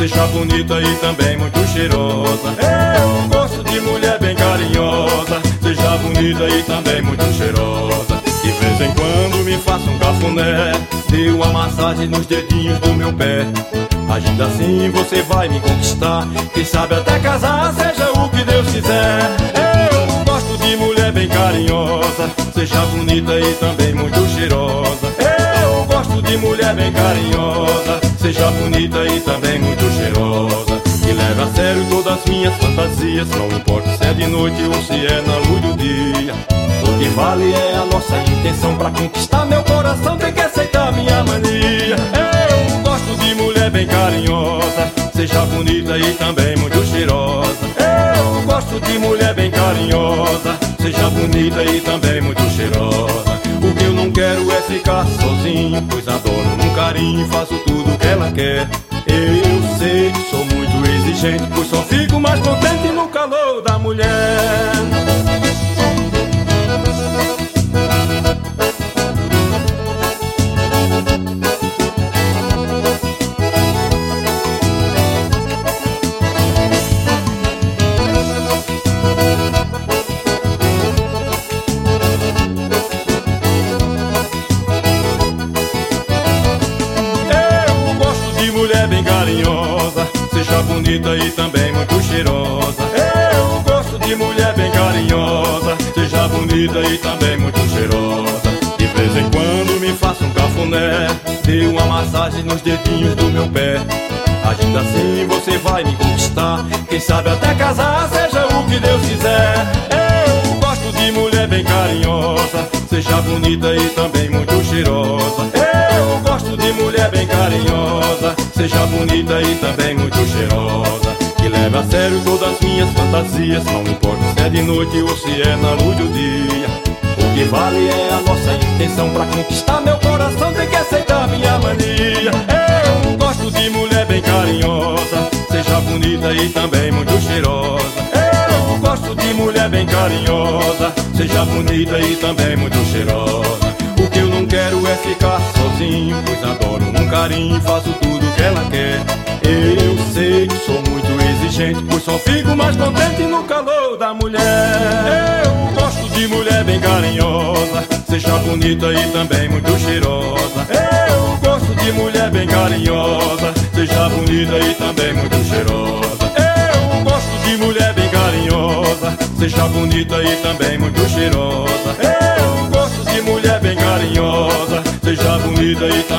seja bonita e também muito cheirosa. Eu gosto de mulher bem carinhosa, seja bonita e também muito cheirosa. De vez em quando me faça um cafuné, dê uma massagem nos dedinhos do meu pé. Agindo assim você vai me conquistar, quem sabe até casar, seja o que Deus quiser. Eu gosto de mulher bem carinhosa, seja bonita e também muito cheirosa. Eu gosto de mulher bem carinhosa, seja bonita e também muito cheirosa. Que leve a sério todas as minhas fantasias, não importa se é de noite ou se é na luz do dia. O que vale é a nossa intenção, pra conquistar meu coração tem que aceitar minha mania. Eu gosto de mulher bem carinhosa, seja bonita e também muito cheirosa. Eu gosto de mulher bem carinhosa, seja bonita e também muito cheirosa. O que eu não quero é ficar sozinho, pois adoro um carinho e faço tudo o que ela quer. Eu sei que sou muito exigente, pois só fico mais contente no calor da mulher. Bem carinhosa, seja bonita e também muito cheirosa. Eu gosto de mulher bem carinhosa, seja bonita e também muito cheirosa. De vez em quando me faça um cafuné, dê uma massagem nos dedinhos do meu pé. Agindo assim você vai me conquistar, quem sabe até casar, seja o que Deus quiser. Eu gosto de mulher bem carinhosa, seja bonita e também muito cheirosa. Eu gosto de mulher bem carinhosa, seja bonita e também muito cheirosa. Que leve a sério todas as minhas fantasias, não importa se é de noite ou se é na luz do dia. O que vale é a nossa intenção, pra conquistar meu coração tem que aceitar minha mania. Eu gosto de mulher bem carinhosa, seja bonita e também muito cheirosa. Eu gosto de mulher bem carinhosa, seja bonita e também muito cheirosa. O que eu não quero é ficar sozinho, pois adoro um carinho e faço tudo o que ela quer. Eu sei que sou muito exigente, pois só fico mais contente no calor da mulher. Eu gosto de mulher bem carinhosa, seja bonita e também muito cheirosa. Eu gosto de mulher bem carinhosa, seja bonita e também muito cheirosa. Eu gosto de mulher bem carinhosa, seja bonita e também muito cheirosa. Eu gosto de mulher bem carinhosa, seja bonita e